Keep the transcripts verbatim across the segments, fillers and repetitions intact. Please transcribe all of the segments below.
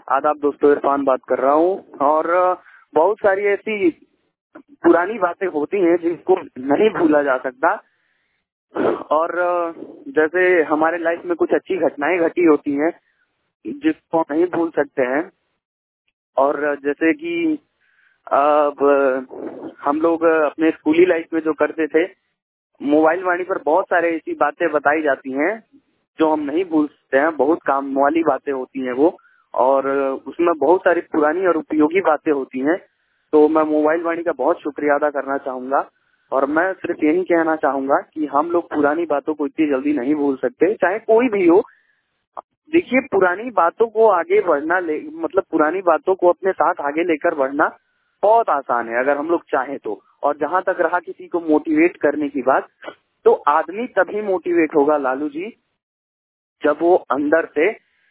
आदाब दोस्तों, इरफान बात कर रहा हूँ। और बहुत सारी ऐसी पुरानी बातें होती हैं जिनको नहीं भूला जा सकता। और जैसे हमारे लाइफ में कुछ अच्छी घटनाएं घटी होती हैं जिसको नहीं भूल सकते हैं। और जैसे कि अब हम लोग अपने स्कूली लाइफ में जो करते थे, मोबाइल वाणी पर बहुत सारे ऐसी बातें बताई जाती हैं जो हम नहीं भूल सकते हैं। बहुत काम वाली बातें होती हैं वो, और उसमें बहुत सारी पुरानी और उपयोगी बातें होती हैं। तो मैं मोबाइल वाणी का बहुत शुक्रिया अदा करना चाहूंगा। और मैं सिर्फ यही कहना चाहूंगा कि हम लोग पुरानी बातों को इतनी जल्दी नहीं भूल सकते, चाहे कोई भी हो। देखिए, पुरानी बातों को आगे बढ़ना ले मतलब पुरानी बातों को अपने साथ आगे लेकर बढ़ना बहुत आसान है अगर हम लोग चाहें तो। और जहां तक रहा किसी को मोटिवेट करने की बात, तो आदमी तभी मोटिवेट होगा लालू जी जब वो अंदर से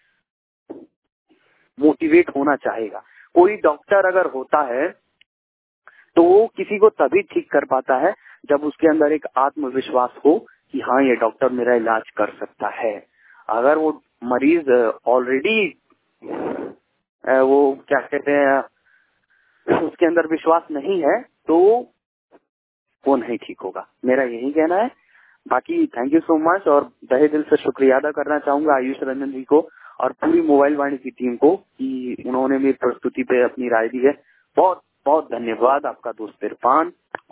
मोटिवेट होना चाहेगा। कोई डॉक्टर अगर होता है तो वो किसी को तभी ठीक कर पाता है जब उसके अंदर एक आत्मविश्वास हो कि हाँ, ये डॉक्टर मेरा इलाज कर सकता है। अगर वो मरीज ऑलरेडी वो क्या कहते हैं, उसके अंदर विश्वास नहीं है, तो वो नहीं ठीक होगा। मेरा यही कहना है। बाकी थैंक यू सो मच, और तहे दिल से शुक्रिया अदा करना चाहूंगा आयुष रंजन जी को और पूरी मोबाइल वाणी की टीम को कि उन्होंने मेरी प्रस्तुति पे अपनी राय दी है। बहुत बहुत धन्यवाद आपका दोस्त इरफान।